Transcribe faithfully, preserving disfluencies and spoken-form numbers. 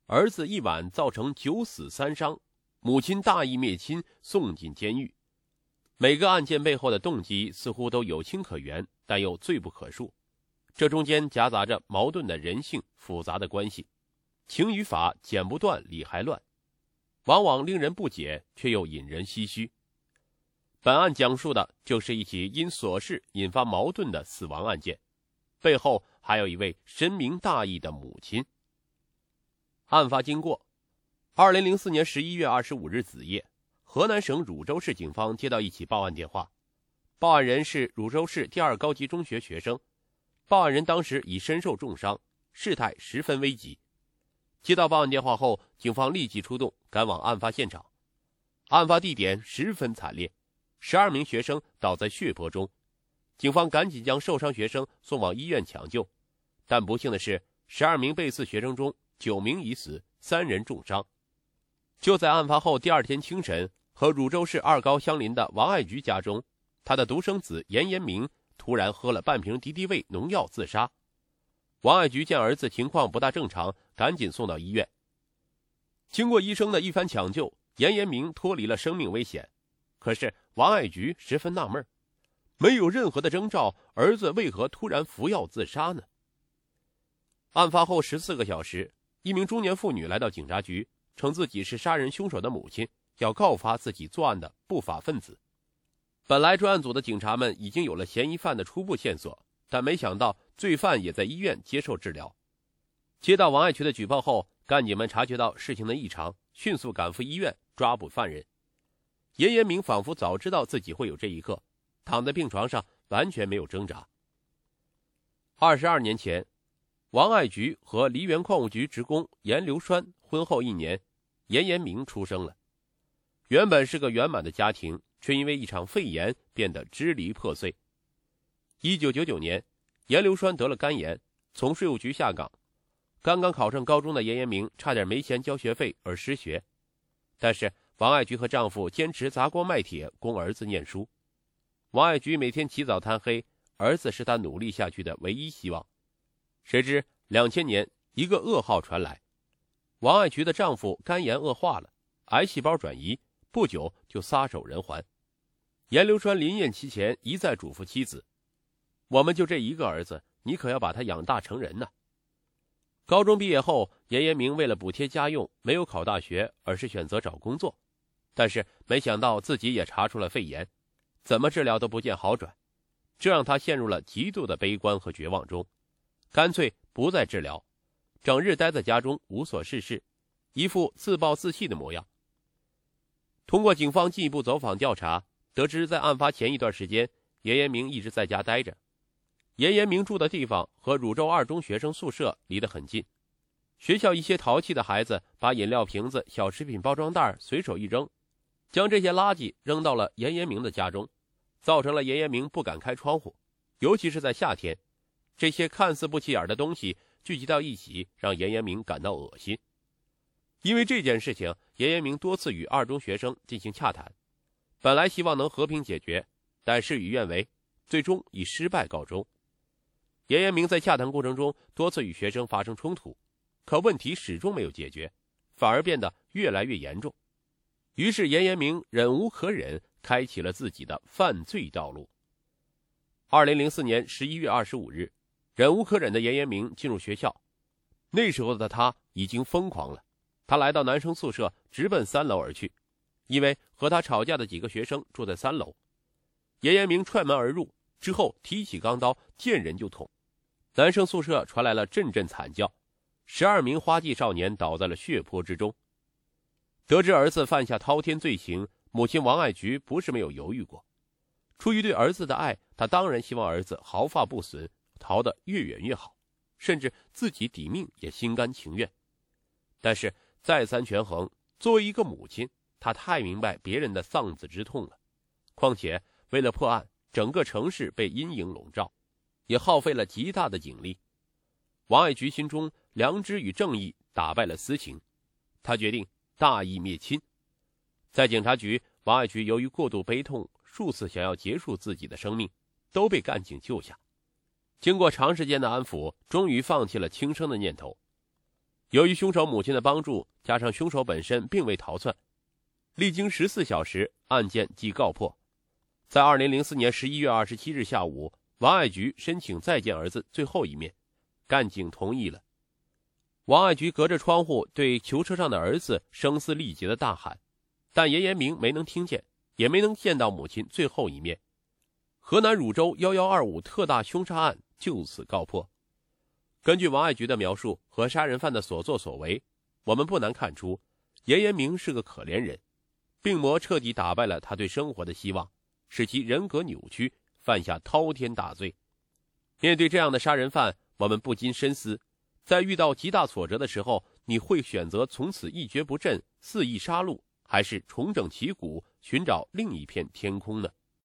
儿子一晚造成九死三伤，母亲大义灭亲，送进监狱。每个案件背后的动机似乎都有情可原，但又罪不可恕。这中间夹杂着矛盾的人性，复杂的关系，情与法剪不断，理还乱，往往令人不解，却又引人唏嘘。本案讲述的就是一起因琐事引发矛盾的死亡案件，背后还有一位深明大义的母亲。案发经过：二零零四年十一月二十五日子夜，河南省汝州市警方接到一起报案电话，报案人是汝州市第二高级中学学生，报案人当时已身受重伤，事态十分危急。接到报案电话后，警方立即出动，赶往案发现场。案发地点十分惨烈，十二名学生倒在血泊中，警方赶紧将受伤学生送往医院抢救，但不幸的是，十二名被刺学生中九名已死，三人重伤。就在案发后第二天清晨，和汝州市二高相邻的王爱菊家中，他的独生子严延明突然喝了半瓶敌敌畏农药自杀。王爱菊见儿子情况不大正常，赶紧送到医院。经过医生的一番抢救，严延明脱离了生命危险。可是王爱菊十分纳闷，没有任何的征兆，儿子为何突然服药自杀呢？案发后十四个小时，一名中年妇女来到警察局，称自己是杀人凶手的母亲，要告发自己作案的不法分子。本来专案组的警察们已经有了嫌疑犯的初步线索，但没想到罪犯也在医院接受治疗。接到王爱菊的举报后，干警们察觉到事情的异常，迅速赶赴医院抓捕犯人。严延明仿佛早知道自己会有这一刻，躺在病床上完全没有挣扎。二十二年前，王爱菊和梨园矿务局职工严流川婚后一年，严延明出生了。原本是个圆满的家庭，却因为一场肺炎变得支离破碎。一九九九年，严流川得了肝炎，从税务局下岗。刚刚考上高中的严延明差点没钱交学费而失学，但是王爱菊和丈夫坚持砸锅卖铁供儿子念书。王爱菊每天起早贪黑，儿子是她努力下去的唯一希望。谁知两千年一个噩耗传来，王爱菊的丈夫肝炎恶化了，癌细胞转移，不久就撒手人寰。严流川临咽期前一再嘱咐妻子，我们就这一个儿子，你可要把他养大成人呢。高中毕业后，严延明为了补贴家用，没有考大学，而是选择找工作。但是没想到自己也查出了肺炎，怎么治疗都不见好转，这让他陷入了极度的悲观和绝望中，干脆不再治疗，整日待在家中无所事事，一副自暴自弃的模样。通过警方进一步走访调查，得知在案发前一段时间，严延明一直在家待着。严延明住的地方和汝州二中学生宿舍离得很近，学校一些淘气的孩子把饮料瓶子、小食品包装袋随手一扔，将这些垃圾扔到了严延明的家中，造成了严延明不敢开窗户，尤其是在夏天，这些看似不起眼的东西聚集到一起，让严延明感到恶心。因为这件事情，严延明多次与二中学生进行洽谈，本来希望能和平解决，但事与愿违，最终以失败告终。严延明在洽谈过程中多次与学生发生冲突，可问题始终没有解决，反而变得越来越严重。于是严延明忍无可忍，开启了自己的犯罪道路。二零零四年十一月二十五日，忍无可忍的严延明进入学校，那时候的他已经疯狂了。他来到男生宿舍，直奔三楼而去，因为和他吵架的几个学生住在三楼。严延明踹门而入，之后提起钢刀，见人就捅。男生宿舍传来了阵阵惨叫，十二名花季少年倒在了血泊之中。得知儿子犯下滔天罪行，母亲王爱菊不是没有犹豫过。出于对儿子的爱，她当然希望儿子毫发不损，逃得越远越好，甚至自己抵命也心甘情愿。但是再三权衡，作为一个母亲，她太明白别人的丧子之痛了。况且为了破案，整个城市被阴影笼罩，也耗费了极大的警力。王爱菊心中良知与正义打败了私情，她决定大义灭亲。在警察局，王爱菊由于过度悲痛，数次想要结束自己的生命，都被干警救下。经过长时间的安抚，终于放弃了轻生的念头。 由于凶手母亲的帮助，加上凶手本身并未逃窜，历经十四小时，案件即告破。在二零零四年十一月二十七日下午，王爱菊申请再见儿子最后一面，干警同意了。王爱菊隔着窗户对囚车上的儿子声嘶力竭地大喊，但严延明没能听见，也没能见到母亲最后一面。河南汝州一一二五特大凶杀案就此告破。根据王爱菊的描述和杀人犯的所作所为，我们不难看出，严延明是个可怜人，病魔彻底打败了他对生活的希望，使其人格扭曲，犯下滔天大罪。面对这样的杀人犯，我们不禁深思，在遇到极大挫折的时候，你会选择从此一蹶不振，肆意杀戮，还是重整旗鼓，寻找另一片天空呢？